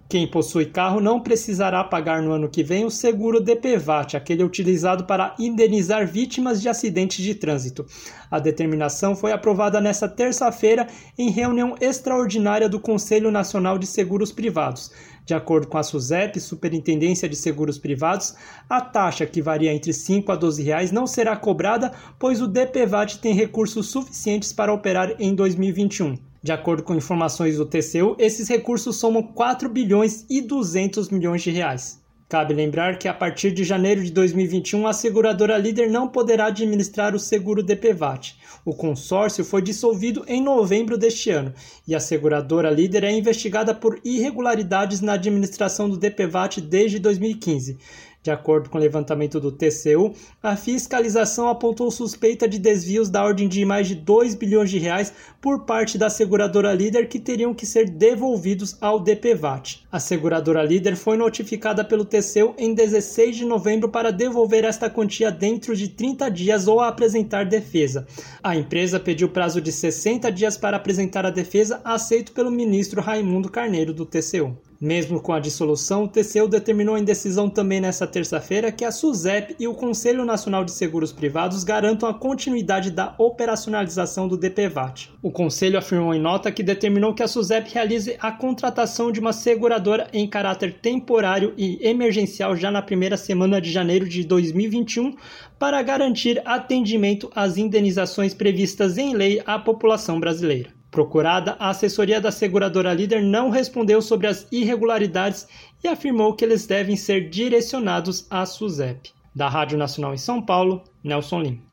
Quem possui carro não precisará pagar no ano que vem o seguro DPVAT, aquele utilizado para indenizar vítimas de acidentes de trânsito. A determinação foi aprovada nesta terça-feira em reunião extraordinária do Conselho Nacional de Seguros Privados. De acordo com a SUSEP, Superintendência de Seguros Privados, a taxa, que varia entre R$ 5 a R$ 12, não será cobrada, pois o DPVAT tem recursos suficientes para operar em 2021. De acordo com informações do TCU, esses recursos somam 4 bilhões e 200 milhões de reais. Cabe lembrar que a partir de janeiro de 2021, a seguradora líder não poderá administrar o seguro DPVAT. O consórcio foi dissolvido em novembro deste ano e a seguradora líder é investigada por irregularidades na administração do DPVAT desde 2015. De acordo com o levantamento do TCU, a fiscalização apontou suspeita de desvios da ordem de mais de 2 bilhões de reais por parte da seguradora líder que teriam que ser devolvidos ao DPVAT. A seguradora líder foi notificada pelo TCU em 16 de novembro para devolver esta quantia dentro de 30 dias ou apresentar defesa. A empresa pediu prazo de 60 dias para apresentar a defesa, aceito pelo ministro Raimundo Carneiro do TCU. Mesmo com a dissolução, o TCU determinou em decisão também nesta terça-feira que a SUSEP e o Conselho Nacional de Seguros Privados garantam a continuidade da operacionalização do DPVAT. O Conselho afirmou em nota que determinou que a SUSEP realize a contratação de uma seguradora em caráter temporário e emergencial já na primeira semana de janeiro de 2021 para garantir atendimento às indenizações previstas em lei à população brasileira. Procurada, a assessoria da seguradora líder não respondeu sobre as irregularidades e afirmou que eles devem ser direcionados à SUSEP. Da Rádio Nacional em São Paulo, Nelson Lima.